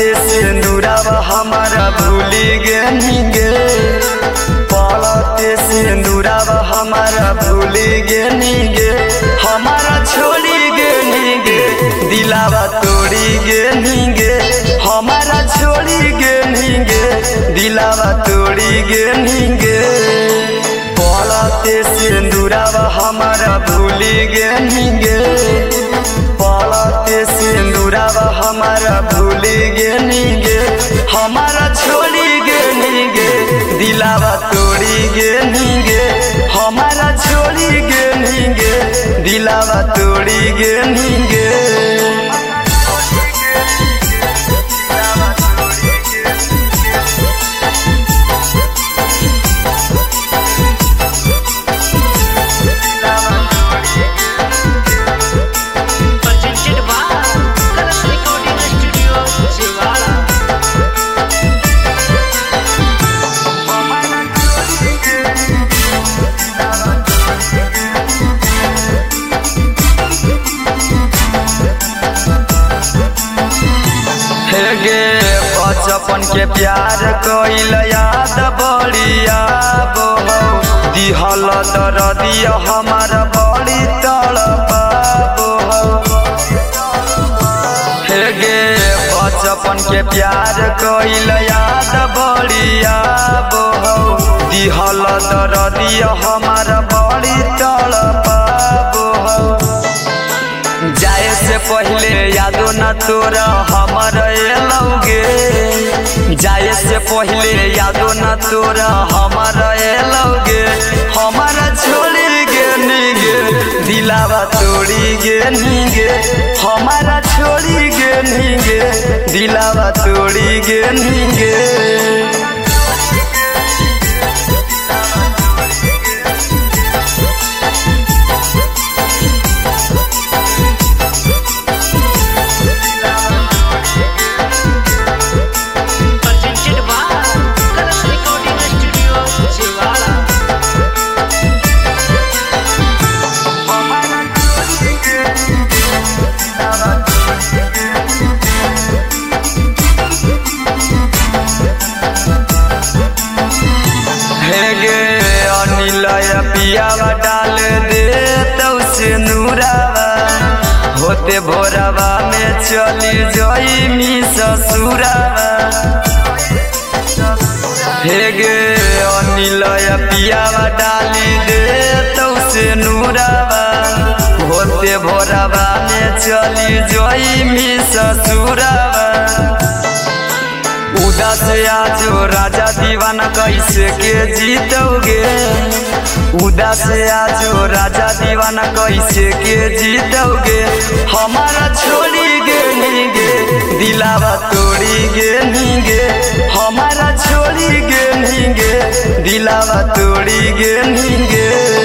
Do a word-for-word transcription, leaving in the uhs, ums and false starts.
पलते सिंदूरावा हमारा भूली गे नीगे, पलते सिंदूरावा हमारा भूली गे नीगे, हमारा छोड़ी गे नीगे, दिलावा तोड़ी गे नीगे, हमारा छोड़ी गे नीगे, दिलावा तोड़ी गे नीगे। पलते सिंदूरावा हमारा भूली गे नीगे, पलते सिंदूरावा हमारा भूली गे नीगे, हमारा छोड़ी गे नीगे, दिलावा तोड़ी गे नीगे, हमारा छोड़ी गे नीगे, दिलावा तोड़ी गे नीगे। बचपन के प्यार कइल याद बढ़िया बो, दिहल दरदिया हमारा बड़ी तड़पाबो। हे गे बचपन के प्यार कइल याद बढ़िया बो, दिहल दरदिया हमारा बड़ी तड़पाबो। जाए से पहले यादो न तोरा हमारा एलौगे, जाए से पहले यादो न तोरा हमारा एलौगे, हमारा छोड़ी गे नीगे, दिलावा तोड़ी गे नीगे, हमारा छोड़ी गे नीगे, दिलावा तोड़ी गे नीगे। पियावा डाल दे तो से नूरावा, होते भोरावा में चली जोई मी ससुरावा। हे गे अनिलय पियावा डाली दे तो से नूरावा, होते भोरावा में चली जोई मी ससुरावा। उदास आजो राजा दीवाना कैसे के जीतोगे, उदास आजो राजा दीवाना कैसे के जीतोगे, हमारा छोड़ी गे नीगे, दिलावा तोड़ी गे नीगे, हमारा छोड़ी गे नीगे, दिलावा तोड़ी गे नीगे।